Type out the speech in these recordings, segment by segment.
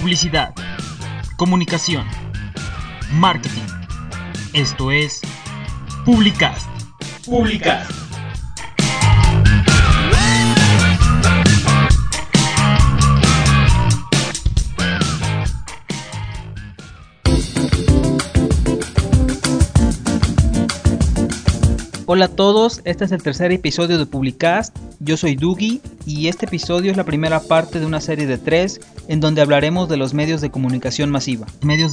publicidad, comunicación, marketing. Esto es Publicast. Publicast. Hola a todos, este es el tercer episodio de Publicast. Yo soy Dougie y este episodio es la primera parte de una serie de 3 en donde hablaremos de los medios de comunicación masiva.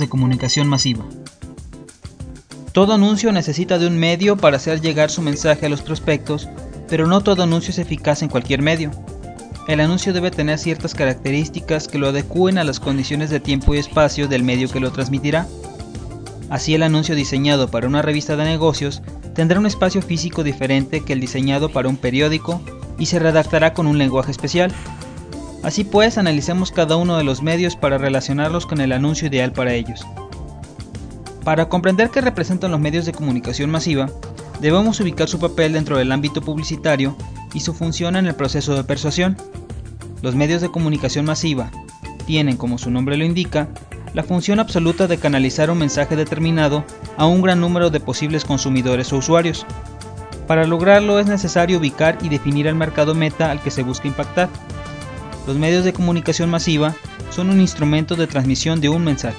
Todo anuncio necesita de un medio para hacer llegar su mensaje a los prospectos, pero no todo anuncio es eficaz en cualquier medio. El anuncio debe tener ciertas características que lo adecúen a las condiciones de tiempo y espacio del medio que lo transmitirá. Así, el anuncio diseñado para una revista de negocios tendrá un espacio físico diferente que el diseñado para un periódico y se redactará con un lenguaje especial. Así pues, analicemos cada uno de los medios para relacionarlos con el anuncio ideal para ellos. Para comprender qué representan los medios de comunicación masiva, debemos ubicar su papel dentro del ámbito publicitario y su función en el proceso de persuasión. Los medios de comunicación masiva tienen, como su nombre lo indica, la función absoluta de canalizar un mensaje determinado a un gran número de posibles consumidores o usuarios. Para lograrlo es necesario ubicar y definir el mercado meta al que se busca impactar. Los medios de comunicación masiva son un instrumento de transmisión de un mensaje.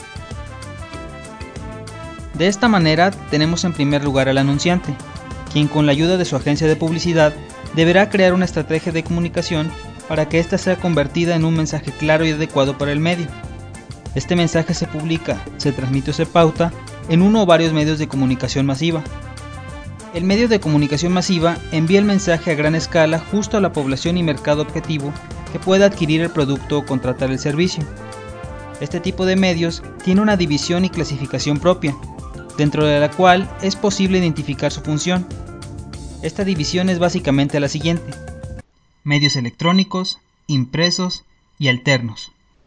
De esta manera tenemos en primer lugar al anunciante, quien con la ayuda de su agencia de publicidad deberá crear una estrategia de comunicación para que ésta sea convertida en un mensaje claro y adecuado para el medio. Este mensaje se publica, se transmite o se pauta en uno o varios medios de comunicación masiva. El medio de comunicación masiva envía el mensaje a gran escala justo a la población y mercado objetivo que pueda adquirir el producto o contratar el servicio. Este tipo de medios tiene una división y clasificación propia, dentro de la cual es posible identificar su función. Esta división es básicamente la siguiente: medios electrónicos, impresos y alternos.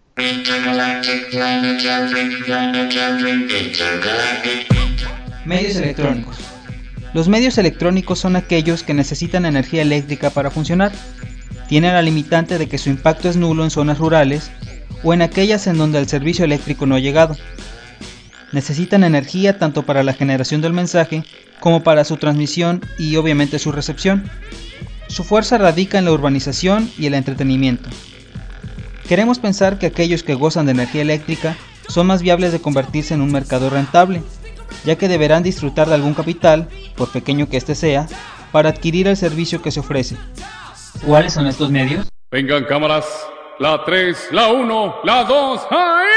Medios electrónicos. Los medios electrónicos son aquellos que necesitan energía eléctrica para funcionar. Tienen la limitante de que su impacto es nulo en zonas rurales o en aquellas en donde el servicio eléctrico no ha llegado. Necesitan energía tanto para la generación del mensaje como para su transmisión y obviamente su recepción. Su fuerza radica en la urbanización y el entretenimiento. Queremos pensar que aquellos que gozan de energía eléctrica son más viables de convertirse en un mercado rentable, ya que deberán disfrutar de algún capital, por pequeño que éste sea, para adquirir el servicio que se ofrece. ¿Cuáles son estos medios? Vengan cámaras, la 3, la 1, la 2, ¡ahí!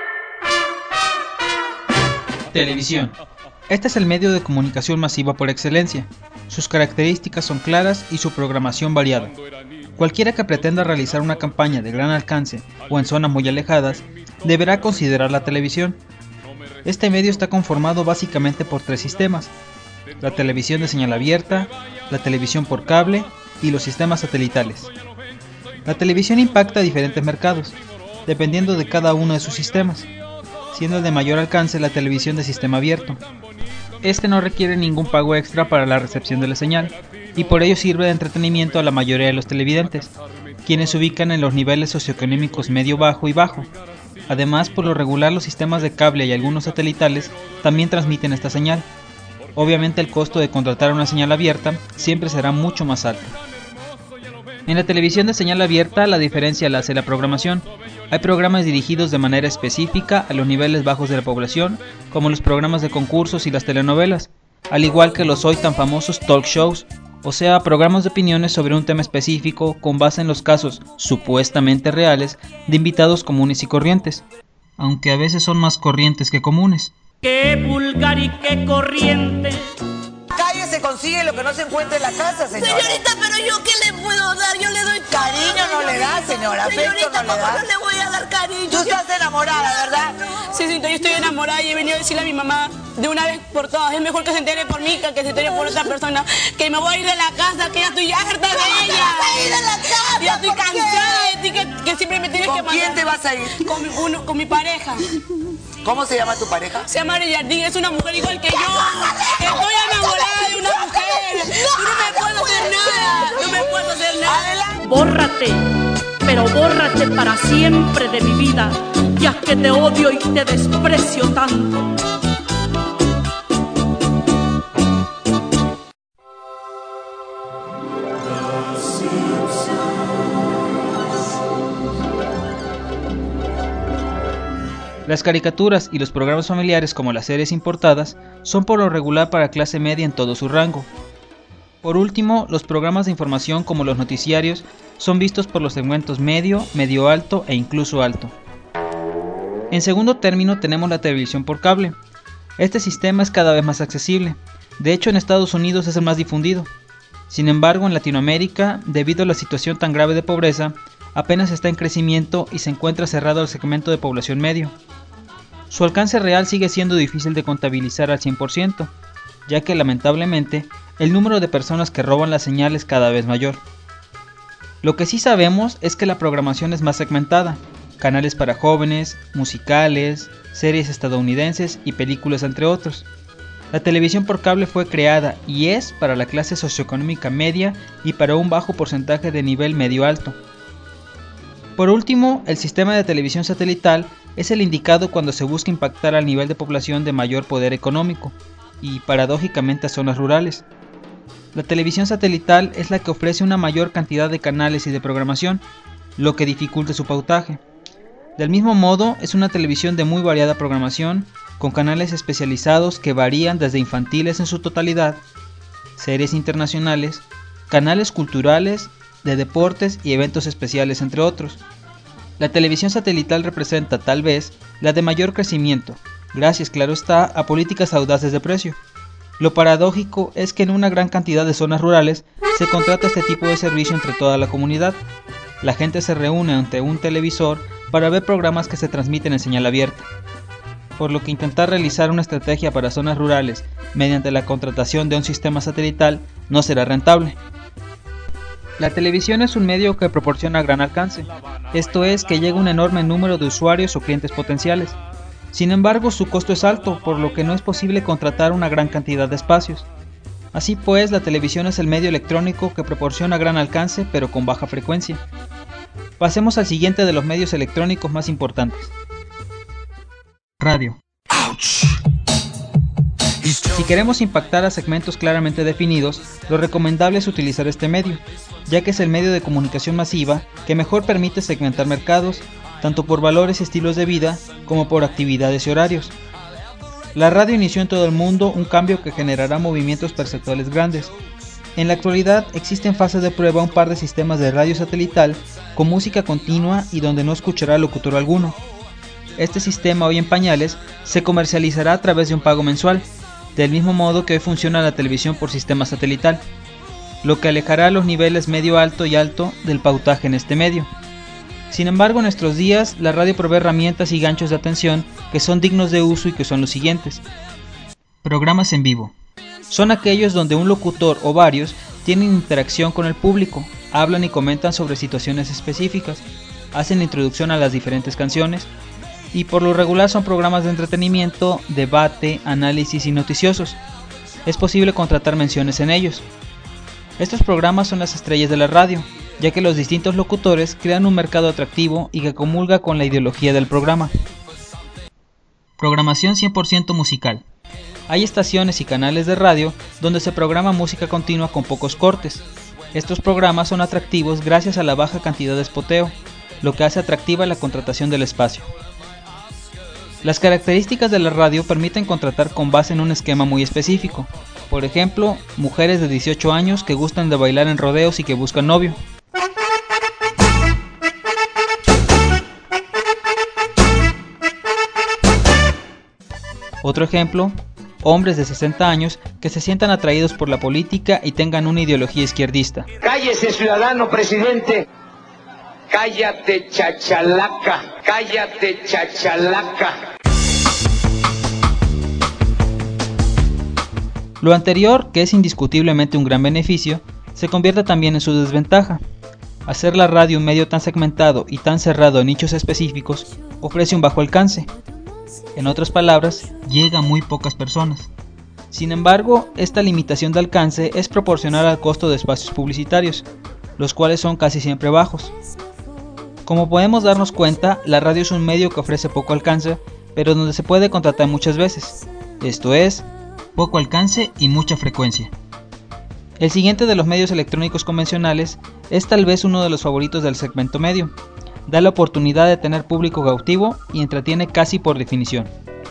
Televisión. Este es el medio de comunicación masiva por excelencia. Sus características son claras y su programación variada. Cualquiera que pretenda realizar una campaña de gran alcance o en zonas muy alejadas, deberá considerar la televisión. Este medio está conformado básicamente por 3 sistemas: la televisión de señal abierta, la televisión por cable y los sistemas satelitales. La televisión impacta a diferentes mercados, dependiendo de cada uno de sus sistemas, siendo el de mayor alcance la televisión de sistema abierto. Este no requiere ningún pago extra para la recepción de la señal, y por ello sirve de entretenimiento a la mayoría de los televidentes, quienes se ubican en los niveles socioeconómicos medio, bajo y bajo. Además, por lo regular los sistemas de cable y algunos satelitales también transmiten esta señal. Obviamente el costo de contratar una señal abierta siempre será mucho más alto. En la televisión de señal abierta la diferencia la hace la programación. Hay programas dirigidos de manera específica a los niveles bajos de la población, como los programas de concursos y las telenovelas, al igual que los hoy tan famosos talk shows, o sea, programas de opiniones sobre un tema específico con base en los casos supuestamente reales de invitados comunes y corrientes, aunque a veces son más corrientes que comunes. ¡Qué vulgar y qué corriente! Calle se consigue lo que no se encuentra en la casa, señora. Señorita, pero yo ¿qué le puedo dar? Yo le doy cariño, no le da, señora. Afecto señorita, no le da. ¿cómo no le voy a dar cariño? Tú estás enamorada, ¿verdad? Sí, yo estoy enamorada y he venido a decirle a mi mamá de una vez por todas. Es mejor que se entere por mí que se entere por otra persona. Que me voy a ir de la casa, que ya estoy harta de ella. ¿Cómo te vas a ir de la casa? Ya estoy cansada de ti, que siempre me tienes que mandar. ¿Con quién te vas a ir? Con mi pareja. ¿Cómo se llama tu pareja? Se llama Jardín, es una mujer igual que yo. Estoy enamorada de una mujer. No me puedo hacer nada. Adelante. Bórrate, pero bórrate para siempre de mi vida. sabías que te odio y te desprecio tanto. Las caricaturas y los programas familiares como las series importadas son por lo regular para clase media en todo su rango. Por último, los programas de información como los noticiarios son vistos por los segmentos medio, medio alto e incluso alto. En segundo término tenemos la televisión por cable. Este sistema es cada vez más accesible, de hecho en Estados Unidos es el más difundido. Sin embargo, en Latinoamérica, debido a la situación tan grave de pobreza, apenas está en crecimiento y se encuentra cerrado al segmento de población medio. Su alcance real sigue siendo difícil de contabilizar al 100%, ya que lamentablemente el número de personas que roban la señal es cada vez mayor. Lo que sí sabemos es que la programación es más segmentada, canales para jóvenes, musicales, series estadounidenses y películas entre otros. La televisión por cable fue creada y es para la clase socioeconómica media y para un bajo porcentaje de nivel medio alto. Por último, el sistema de televisión satelital es el indicado cuando se busca impactar al nivel de población de mayor poder económico y paradójicamente a zonas rurales. La televisión satelital es la que ofrece una mayor cantidad de canales y de programación, lo que dificulta su pautaje. Del mismo modo, es una televisión de muy variada programación, con canales especializados que varían desde infantiles en su totalidad, series internacionales, canales culturales, de deportes y eventos especiales entre otros. La televisión satelital representa, tal vez, la de mayor crecimiento, gracias, claro está, a políticas audaces de precio. Lo paradójico es que en una gran cantidad de zonas rurales se contrata este tipo de servicio entre toda la comunidad. La gente se reúne ante un televisor para ver programas que se transmiten en señal abierta. Por lo que intentar realizar una estrategia para zonas rurales mediante la contratación de un sistema satelital no será rentable. La televisión es un medio que proporciona gran alcance, esto es que llega a un enorme número de usuarios o clientes potenciales. Sin embargo, su costo es alto, por lo que no es posible contratar una gran cantidad de espacios. Así pues, la televisión es el medio electrónico que proporciona gran alcance, pero con baja frecuencia. Pasemos al siguiente de los medios electrónicos más importantes. Radio. Si queremos impactar a segmentos claramente definidos, lo recomendable es utilizar este medio, ya que es el medio de comunicación masiva que mejor permite segmentar mercados, tanto por valores y estilos de vida, como por actividades y horarios. La radio inició en todo el mundo un cambio que generará movimientos perceptuales grandes. En la actualidad existen fases de prueba un par de sistemas de radio satelital con música continua y donde no escuchará locutor alguno. Este sistema, hoy en pañales, se comercializará a través de un pago mensual, del mismo modo que hoy funciona la televisión por sistema satelital, lo que alejará los niveles medio alto y alto del pautaje en este medio. Sin embargo, en nuestros días, la radio provee herramientas y ganchos de atención que son dignos de uso y que son los siguientes. Programas en vivo. Son aquellos donde un locutor o varios tienen interacción con el público, hablan y comentan sobre situaciones específicas, hacen introducción a las diferentes canciones, y por lo regular son programas de entretenimiento, debate, análisis y noticiosos. Es posible contratar menciones en ellos. Estos programas son las estrellas de la radio, ya que los distintos locutores crean un mercado atractivo y que comulga con la ideología del programa. Programación 100% musical. Hay estaciones y canales de radio donde se programa música continua con pocos cortes. Estos programas son atractivos gracias a la baja cantidad de spoteo, lo que hace atractiva la contratación del espacio. Las características de la radio permiten contratar con base en un esquema muy específico. Por ejemplo, mujeres de 18 años que gustan de bailar en rodeos y que buscan novio. Otro ejemplo, hombres de 60 años que se sientan atraídos por la política y tengan una ideología izquierdista. Cállese, ciudadano presidente. Cállate, chachalaca. Cállate, chachalaca. Lo anterior, que es indiscutiblemente un gran beneficio, se convierte también en su desventaja. Hacer la radio un medio tan segmentado y tan cerrado en nichos específicos ofrece un bajo alcance. En otras palabras, llega a muy pocas personas. Sin embargo, esta limitación de alcance es proporcional al costo de espacios publicitarios, los cuales son casi siempre bajos. Como podemos darnos cuenta, la radio es un medio que ofrece poco alcance, pero donde se puede contratar muchas veces. Esto es, poco alcance y mucha frecuencia. El siguiente de los medios electrónicos convencionales es tal vez uno de los favoritos del segmento medio. Da la oportunidad de tener público cautivo y entretiene casi por definición.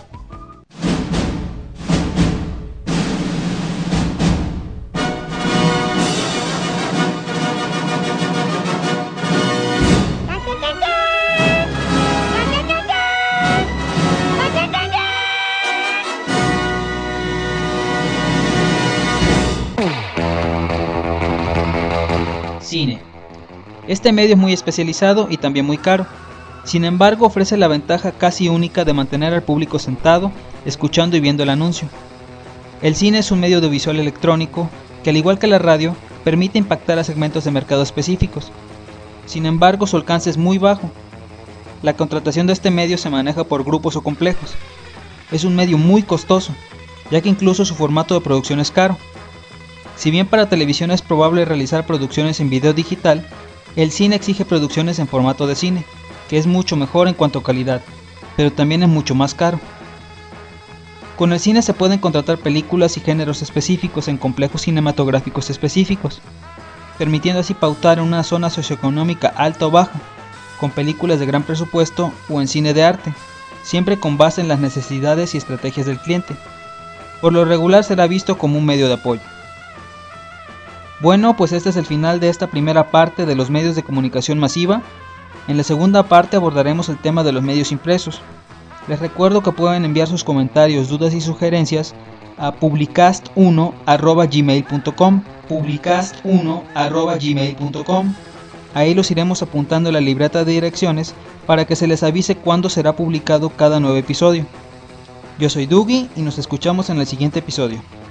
Cine. Este medio es muy especializado y también muy caro. Sin embargo, ofrece la ventaja casi única de mantener al público sentado, escuchando y viendo el anuncio. El cine es un medio audiovisual electrónico que, al igual que la radio, permite impactar a segmentos de mercado específicos. Sin embargo, su alcance es muy bajo. La contratación de este medio se maneja por grupos o complejos. Es un medio muy costoso, ya que incluso su formato de producción es caro. Si bien para televisión es probable realizar producciones en video digital, el cine exige producciones en formato de cine, que es mucho mejor en cuanto a calidad, pero también es mucho más caro. Con el cine se pueden contratar películas y géneros específicos en complejos cinematográficos específicos, permitiendo así pautar en una zona socioeconómica alta o baja, con películas de gran presupuesto o en cine de arte, siempre con base en las necesidades y estrategias del cliente. Por lo regular será visto como un medio de apoyo. Bueno, pues este es el final de esta primera parte de los medios de comunicación masiva. En la segunda parte abordaremos el tema de los medios impresos. Les recuerdo que pueden enviar sus comentarios, dudas y sugerencias a publicast1@gmail.com, publicast1@gmail.com. Ahí los iremos apuntando en la libreta de direcciones para que se les avise cuándo será publicado cada nuevo episodio. Yo soy Dougie y nos escuchamos en el siguiente episodio.